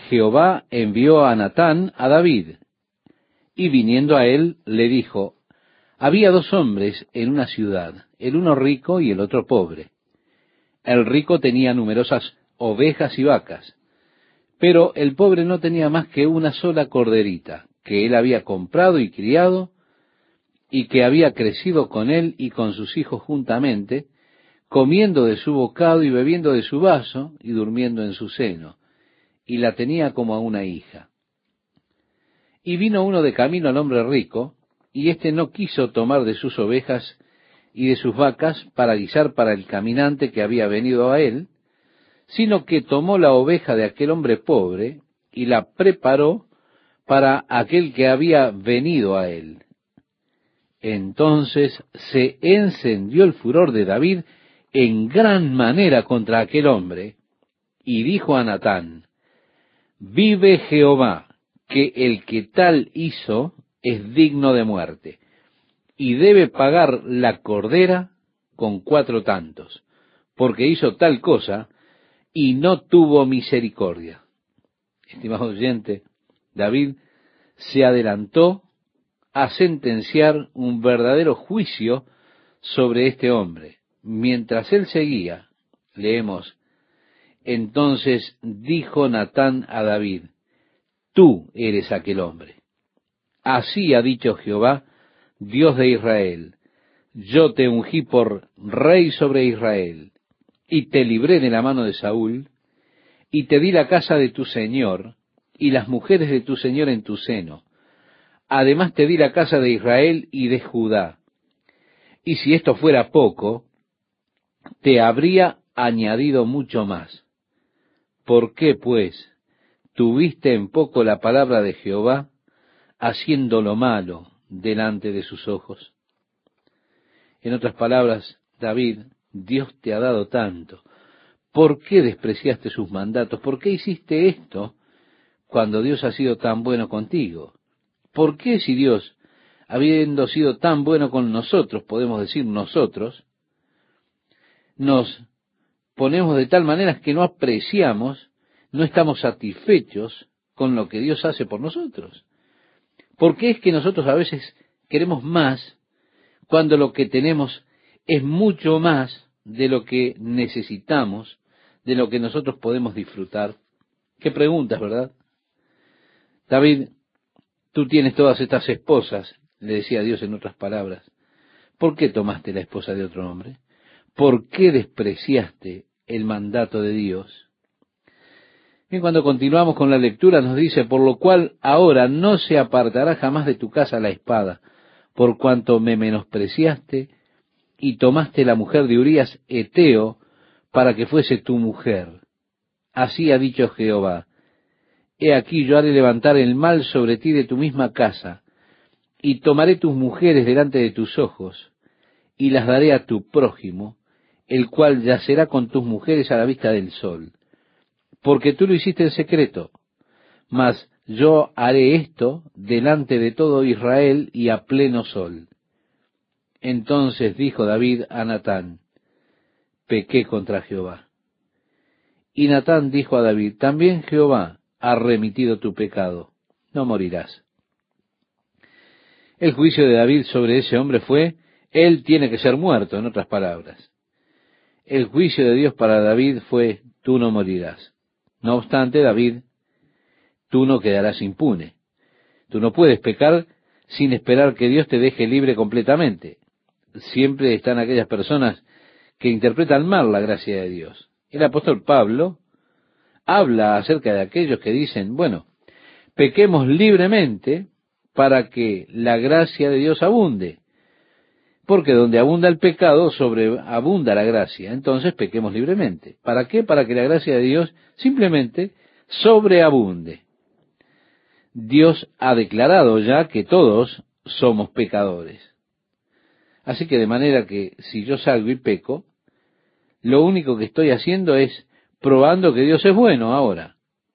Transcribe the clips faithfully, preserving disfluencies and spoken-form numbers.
Jehová envió a Natán a David, y viniendo a él le dijo, había dos hombres en una ciudad, el uno rico y el otro pobre. El rico tenía numerosas ovejas y vacas, pero el pobre no tenía más que una sola corderita, que él había comprado y criado, y que había crecido con él y con sus hijos juntamente, comiendo de su bocado y bebiendo de su vaso y durmiendo en su seno, y la tenía como a una hija. Y vino uno de camino al hombre rico, y éste no quiso tomar de sus ovejas y de sus vacas para guisar para el caminante que había venido a él, sino que tomó la oveja de aquel hombre pobre y la preparó para aquel que había venido a él. Entonces se encendió el furor de David en gran manera contra aquel hombre, y dijo a Natán, vive Jehová, que el que tal hizo es digno de muerte, y debe pagar la cordera con cuatro tantos, porque hizo tal cosa y no tuvo misericordia. Estimado oyente, David se adelantó a sentenciar un verdadero juicio sobre este hombre. Mientras él seguía, leemos, entonces dijo Natán a David, tú eres aquel hombre. Así ha dicho Jehová, Dios de Israel, yo te ungí por rey sobre Israel, y te libré de la mano de Saúl, y te di la casa de tu señor, y las mujeres de tu señor en tu seno. Además te di la casa de Israel y de Judá. Y si esto fuera poco, te habría añadido mucho más. ¿Por qué, pues, tuviste en poco la palabra de Jehová, haciendo lo malo delante de sus ojos? En otras palabras, David, Dios te ha dado tanto. ¿Por qué despreciaste sus mandatos? ¿Por qué hiciste esto cuando Dios ha sido tan bueno contigo? ¿Por qué, si Dios, habiendo sido tan bueno con nosotros, podemos decir nosotros, nos ponemos de tal manera que no apreciamos, no estamos satisfechos con lo que Dios hace por nosotros? ¿Por qué es que nosotros a veces queremos más cuando lo que tenemos es mucho más de lo que necesitamos, de lo que nosotros podemos disfrutar? Qué preguntas, ¿verdad? David, tú tienes todas estas esposas, le decía Dios en otras palabras. ¿Por qué tomaste la esposa de otro hombre? ¿Por qué despreciaste el mandato de Dios? Y cuando continuamos con la lectura nos dice, por lo cual ahora no se apartará jamás de tu casa la espada, por cuanto me menospreciaste y tomaste la mujer de Urías Eteo para que fuese tu mujer. Así ha dicho Jehová, he aquí yo haré levantar el mal sobre ti de tu misma casa, y tomaré tus mujeres delante de tus ojos, y las daré a tu prójimo, el cual yacerá con tus mujeres a la vista del sol. Porque tú lo hiciste en secreto, mas yo haré esto delante de todo Israel y a pleno sol. Entonces dijo David a Natán, pequé contra Jehová. Y Natán dijo a David, también Jehová ha remitido tu pecado, no morirás. El juicio de David sobre ese hombre fue, él tiene que ser muerto, en otras palabras. El juicio de Dios para David fue, tú no morirás. No obstante, David, tú no quedarás impune. Tú no puedes pecar sin esperar que Dios te deje libre completamente. Siempre están aquellas personas que interpretan mal la gracia de Dios. El apóstol Pablo habla acerca de aquellos que dicen, bueno, pequemos libremente para que la gracia de Dios abunde. Porque donde abunda el pecado, sobreabunda la gracia. Entonces pequemos libremente. ¿Para qué? Para que la gracia de Dios simplemente sobreabunde. Dios ha declarado ya que todos somos pecadores. Así que de manera que si yo salgo y peco, lo único que estoy haciendo es probando que Dios es bueno ahora.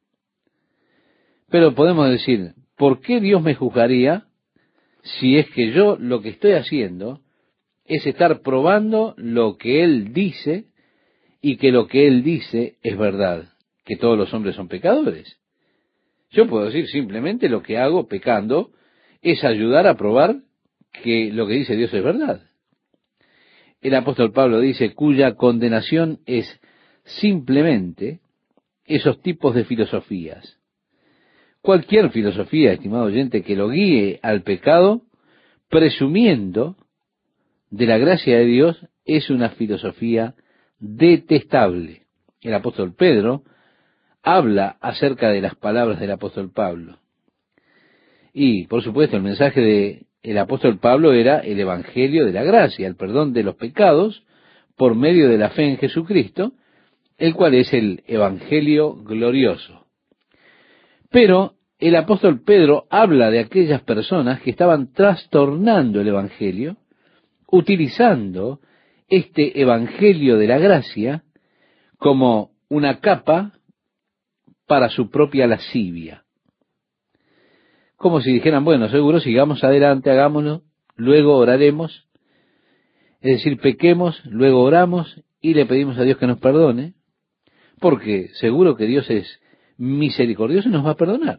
Pero podemos decir, ¿por qué Dios me juzgaría si es que yo lo que estoy haciendo es estar probando lo que Él dice y que lo que Él dice es verdad, que todos los hombres son pecadores? Yo puedo decir simplemente lo que hago pecando es ayudar a probar que lo que dice Dios es verdad. El apóstol Pablo dice, cuya condenación es simplemente esos tipos de filosofías. Cualquier filosofía, estimado oyente, que lo guíe al pecado, presumiendo de la gracia de Dios, es una filosofía detestable. El apóstol Pedro habla acerca de las palabras del apóstol Pablo. Y, por supuesto, el mensaje de el apóstol Pablo era el evangelio de la gracia, el perdón de los pecados por medio de la fe en Jesucristo, el cual es el evangelio glorioso. Pero el apóstol Pedro habla de aquellas personas que estaban trastornando el evangelio, utilizando este evangelio de la gracia como una capa para su propia lascivia. Como si dijeran, bueno, seguro, sigamos adelante, hagámoslo, luego oraremos. Es decir, pequemos, luego oramos y le pedimos a Dios que nos perdone, porque seguro que Dios es misericordioso y nos va a perdonar.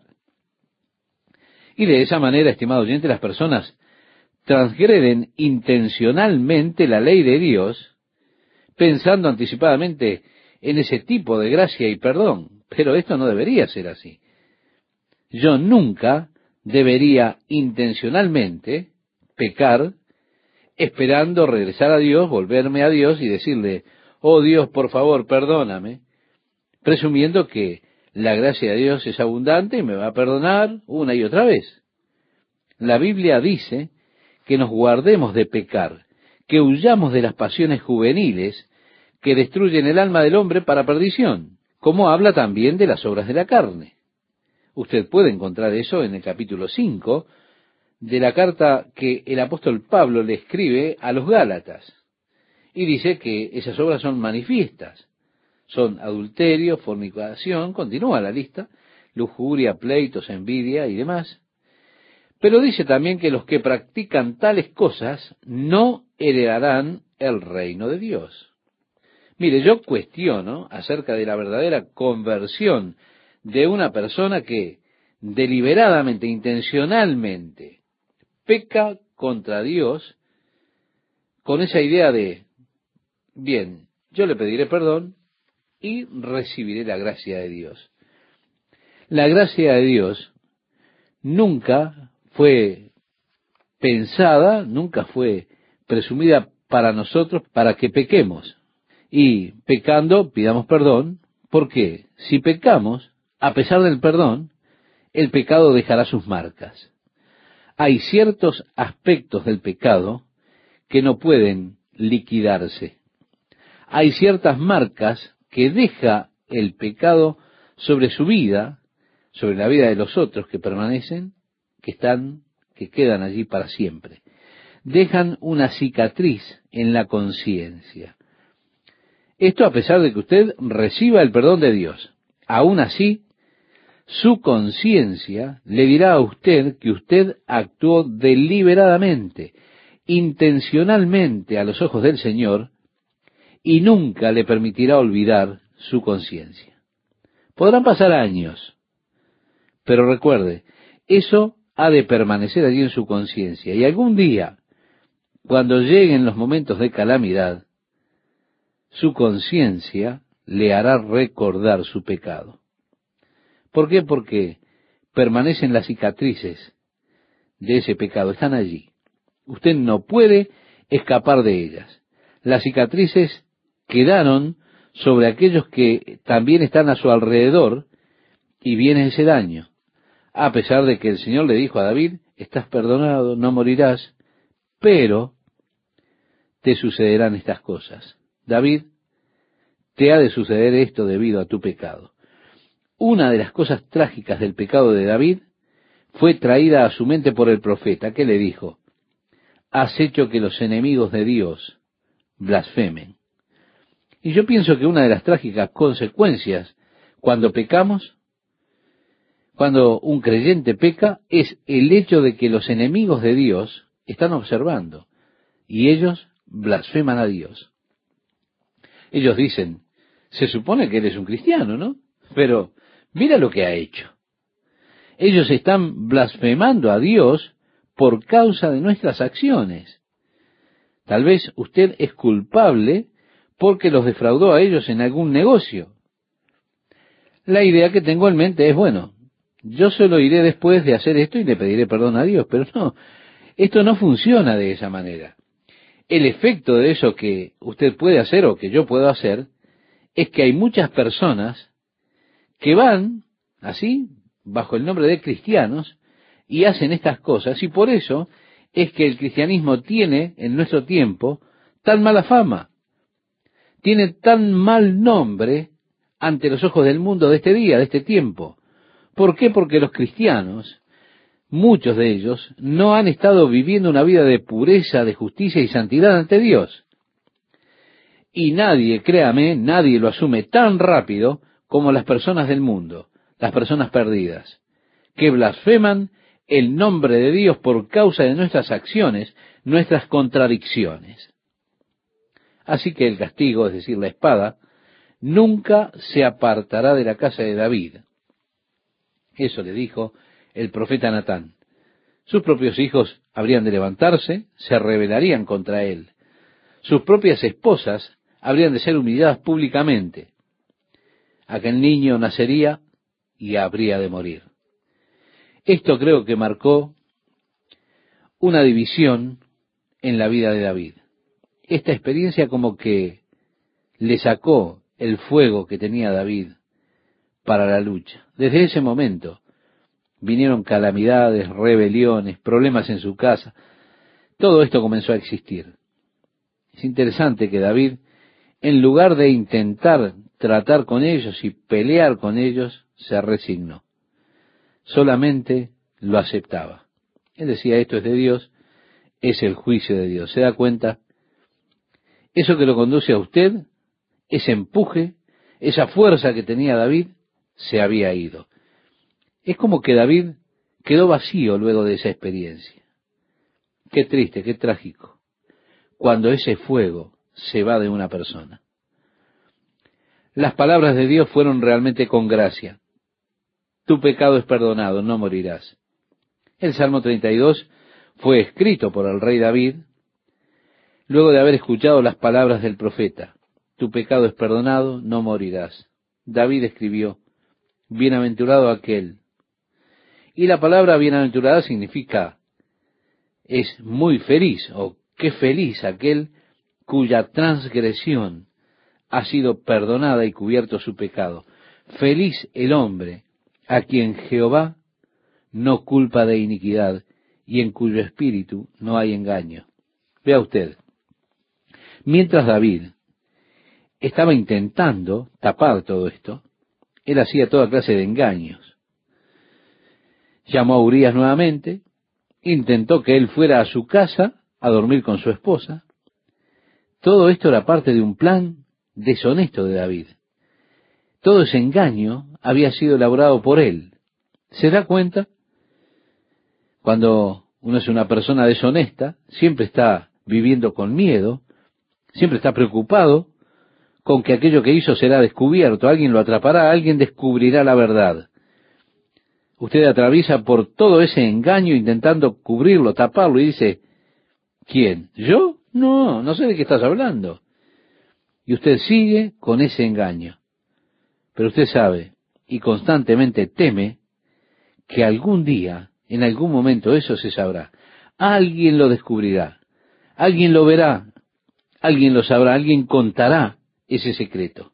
Y de esa manera, estimado oyente, las personas transgreden intencionalmente la ley de Dios, pensando anticipadamente en ese tipo de gracia y perdón. Pero esto no debería ser así. Yo nunca debería intencionalmente pecar, esperando regresar a Dios, volverme a Dios y decirle, oh Dios, por favor, perdóname, presumiendo que la gracia de Dios es abundante y me va a perdonar una y otra vez. La Biblia dice que nos guardemos de pecar, que huyamos de las pasiones juveniles que destruyen el alma del hombre para perdición, como habla también de las obras de la carne. Usted puede encontrar eso en el capítulo cinco de la carta que el apóstol Pablo le escribe a los Gálatas. Y dice que esas obras son manifiestas. Son adulterio, fornicación, continúa la lista, lujuria, pleitos, envidia y demás. Pero dice también que los que practican tales cosas no heredarán el reino de Dios. Mire, yo cuestiono acerca de la verdadera conversión de una persona que deliberadamente, intencionalmente, peca contra Dios con esa idea de, bien, yo le pediré perdón y recibiré la gracia de Dios. La gracia de Dios nunca fue pensada, nunca fue presumida para nosotros para que pequemos. Y pecando pidamos perdón, porque si pecamos, a pesar del perdón, el pecado dejará sus marcas. Hay ciertos aspectos del pecado que no pueden liquidarse. Hay ciertas marcas que deja el pecado sobre su vida, sobre la vida de los otros que permanecen, que están, que quedan allí para siempre. Dejan una cicatriz en la conciencia. Esto a pesar de que usted reciba el perdón de Dios. Aún así, su conciencia le dirá a usted que usted actuó deliberadamente, intencionalmente a los ojos del Señor, y nunca le permitirá olvidar su conciencia. Podrán pasar años, pero recuerde, eso ha de permanecer allí en su conciencia. Y algún día, cuando lleguen los momentos de calamidad, su conciencia le hará recordar su pecado. ¿Por qué? Porque permanecen las cicatrices de ese pecado, están allí. Usted no puede escapar de ellas. Las cicatrices quedaron sobre aquellos que también están a su alrededor y viene ese daño. A pesar de que el Señor le dijo a David, estás perdonado, no morirás, pero te sucederán estas cosas. David, te ha de suceder esto debido a tu pecado. Una de las cosas trágicas del pecado de David fue traída a su mente por el profeta, que le dijo, has hecho que los enemigos de Dios blasfemen. Y yo pienso que una de las trágicas consecuencias cuando pecamos, cuando un creyente peca, es el hecho de que los enemigos de Dios están observando y ellos blasfeman a Dios. Ellos dicen, se supone que él es un cristiano, ¿no? Pero mira lo que ha hecho. Ellos están blasfemando a Dios por causa de nuestras acciones. Tal vez usted es culpable porque los defraudó a ellos en algún negocio. La idea que tengo en mente es, bueno, yo solo iré después de hacer esto y le pediré perdón a Dios, pero no, esto no funciona de esa manera. El efecto de eso que usted puede hacer o que yo puedo hacer es que hay muchas personas que van así, bajo el nombre de cristianos, y hacen estas cosas, y por eso es que el cristianismo tiene en nuestro tiempo tan mala fama, tiene tan mal nombre ante los ojos del mundo de este día, de este tiempo. ¿Por qué? Porque los cristianos, muchos de ellos, no han estado viviendo una vida de pureza, de justicia y santidad ante Dios. Y nadie, créame, nadie lo asume tan rápido como las personas del mundo, las personas perdidas, que blasfeman el nombre de Dios por causa de nuestras acciones, nuestras contradicciones. Así que el castigo, es decir, la espada, nunca se apartará de la casa de David. Eso le dijo el profeta Natán. Sus propios hijos habrían de levantarse, se rebelarían contra él. Sus propias esposas habrían de ser humilladas públicamente. Aquel niño nacería y habría de morir. Esto creo que marcó una división en la vida de David. Esta experiencia como que le sacó el fuego que tenía David para la lucha. Desde ese momento vinieron calamidades, rebeliones, problemas en su casa. Todo esto comenzó a existir. Es interesante que David, en lugar de intentar tratar con ellos y pelear con ellos, se resignó. Solamente lo aceptaba. Él decía, esto es de Dios, es el juicio de Dios. ¿Se da cuenta? Eso que lo conduce a usted, ese empuje, esa fuerza que tenía David, se había ido. Es como que David quedó vacío luego de esa experiencia. Qué triste, qué trágico, cuando ese fuego se va de una persona. Las palabras de Dios fueron realmente con gracia. Tu pecado es perdonado, no morirás. El Salmo treinta y dos fue escrito por el rey David, luego de haber escuchado las palabras del profeta. Tu pecado es perdonado, no morirás. David escribió, bienaventurado aquel. Y la palabra bienaventurada significa, es muy feliz, o qué feliz aquel cuya transgresión ha sido perdonada y cubierto su pecado. Feliz el hombre a quien Jehová no culpa de iniquidad y en cuyo espíritu no hay engaño. Vea usted, mientras David estaba intentando tapar todo esto, él hacía toda clase de engaños. Llamó a Urías nuevamente, intentó que él fuera a su casa a dormir con su esposa. Todo esto era parte de un plan deshonesto de David. Todo ese engaño había sido elaborado por él. ¿Se da cuenta? Cuando uno es una persona deshonesta, siempre está viviendo con miedo, siempre está preocupado con que aquello que hizo será descubierto, alguien lo atrapará, alguien descubrirá la verdad. Usted atraviesa por todo ese engaño intentando cubrirlo, taparlo y dice, ¿quién? ¿Yo? No, no sé de qué estás hablando. Y usted sigue con ese engaño. Pero usted sabe y constantemente teme que algún día, en algún momento, eso se sabrá. Alguien lo descubrirá, alguien lo verá, alguien lo sabrá, alguien contará ese secreto.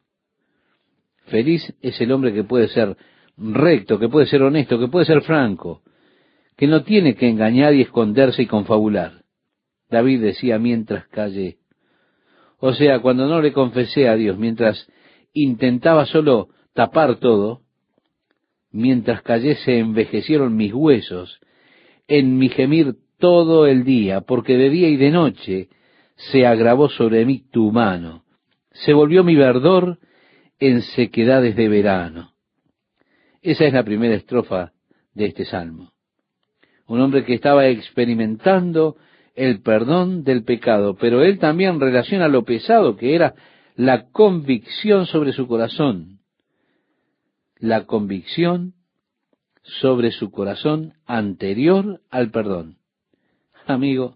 Feliz es el hombre que puede ser recto, que puede ser honesto, que puede ser franco, que no tiene que engañar y esconderse y confabular. David decía, mientras callé. O sea, cuando no le confesé a Dios, mientras intentaba solo tapar todo, mientras callé se envejecieron mis huesos, en mi gemir todo el día, porque de día y de noche se agravó sobre mí tu mano, se volvió mi verdor en sequedades de verano. Esa es la primera estrofa de este salmo. Un hombre que estaba experimentando el perdón del pecado, pero él también relaciona lo pesado que era la convicción sobre su corazón. La convicción sobre su corazón anterior al perdón. Amigo,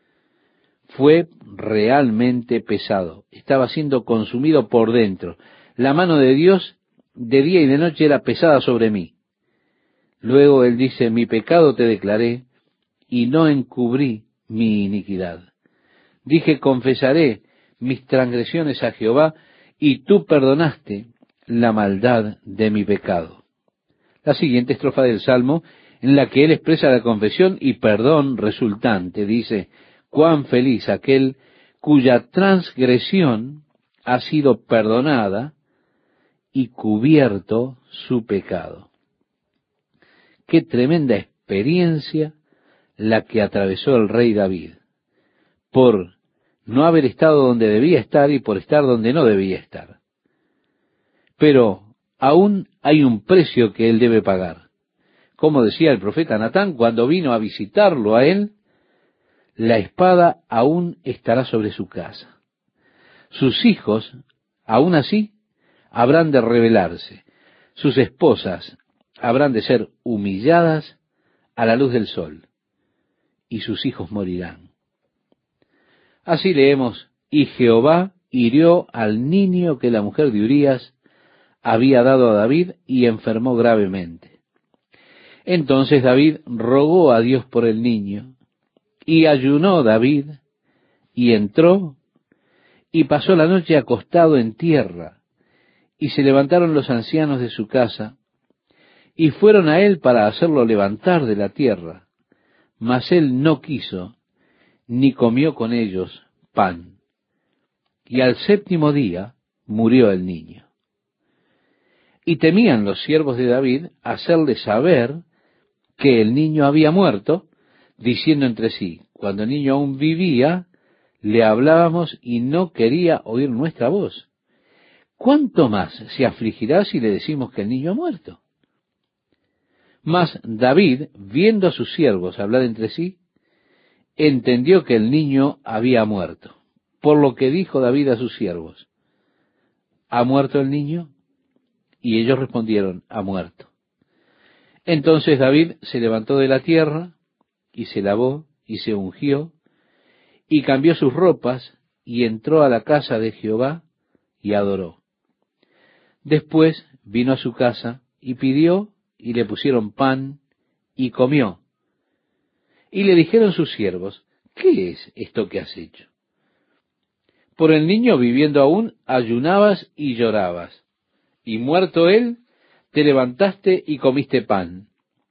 fue realmente pesado. Estaba siendo consumido por dentro. La mano de Dios de día y de noche era pesada sobre mí. Luego él dice, mi pecado te declaré y no encubrí mi iniquidad. Dije, confesaré mis transgresiones a Jehová y tú perdonaste la maldad de mi pecado. La siguiente estrofa del Salmo, en la que él expresa la confesión y perdón resultante, dice, cuán feliz aquel cuya transgresión ha sido perdonada y cubierto su pecado. Qué tremenda experiencia la que atravesó el rey David, por no haber estado donde debía estar y por estar donde no debía estar. Pero aún hay un precio que él debe pagar. Como decía el profeta Natán, cuando vino a visitarlo a él, la espada aún estará sobre su casa. Sus hijos, aún así, habrán de rebelarse. Sus esposas habrán de ser humilladas a la luz del sol, y sus hijos morirán. Así leemos, y Jehová hirió al niño que la mujer de Urías había dado a David y enfermó gravemente. Entonces David rogó a Dios por el niño, y ayunó David, y entró, y pasó la noche acostado en tierra, y se levantaron los ancianos de su casa, y fueron a él para hacerlo levantar de la tierra, mas él no quiso, ni comió con ellos pan. Y al séptimo día murió el niño. Y temían los siervos de David hacerle saber que el niño había muerto, diciendo entre sí, cuando el niño aún vivía, le hablábamos y no quería oír nuestra voz. ¿Cuánto más se afligirá si le decimos que el niño ha muerto? Mas David, viendo a sus siervos hablar entre sí, entendió que el niño había muerto. Por lo que dijo David a sus siervos, ¿ha muerto el niño? Y ellos respondieron, ha muerto. Entonces David se levantó de la tierra, y se lavó, y se ungió, y cambió sus ropas, y entró a la casa de Jehová, y adoró. Después vino a su casa, y pidió, y le pusieron pan, y comió. Y le dijeron sus siervos, ¿qué es esto que has hecho? Por el niño viviendo aún, ayunabas y llorabas, y muerto él, te levantaste y comiste pan.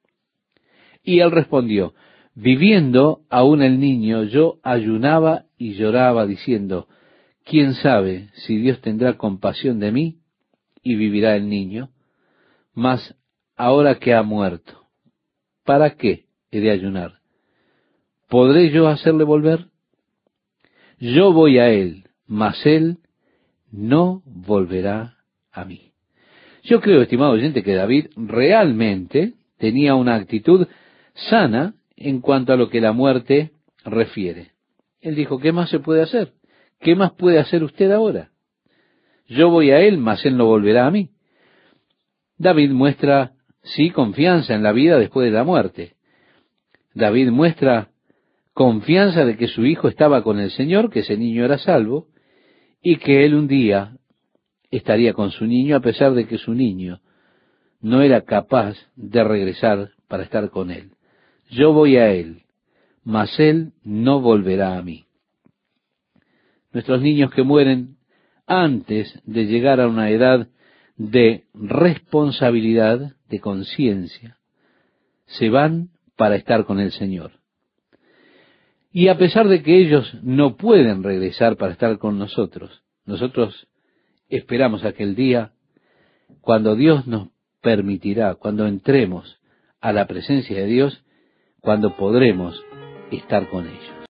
Y él respondió, viviendo aún el niño, yo ayunaba y lloraba, diciendo, ¿quién sabe si Dios tendrá compasión de mí y vivirá el niño? Mas ahora que ha muerto, ¿para qué he de ayunar? ¿Podré yo hacerle volver? Yo voy a él, mas él no volverá a mí. Yo creo, estimado oyente, que David realmente tenía una actitud sana en cuanto a lo que la muerte refiere. Él dijo, ¿qué más se puede hacer? ¿Qué más puede hacer usted ahora? Yo voy a él, mas él no volverá a mí. David muestra, sí, confianza en la vida después de la muerte. David muestra confianza de que su hijo estaba con el Señor, que ese niño era salvo, y que él un día estaría con su niño, a pesar de que su niño no era capaz de regresar para estar con él. Yo voy a él, mas él no volverá a mí. Nuestros niños que mueren antes de llegar a una edad de responsabilidad, de conciencia, se van para estar con el Señor. Y a pesar de que ellos no pueden regresar para estar con nosotros, nosotros esperamos aquel día cuando Dios nos permitirá, cuando entremos a la presencia de Dios, cuando podremos estar con ellos.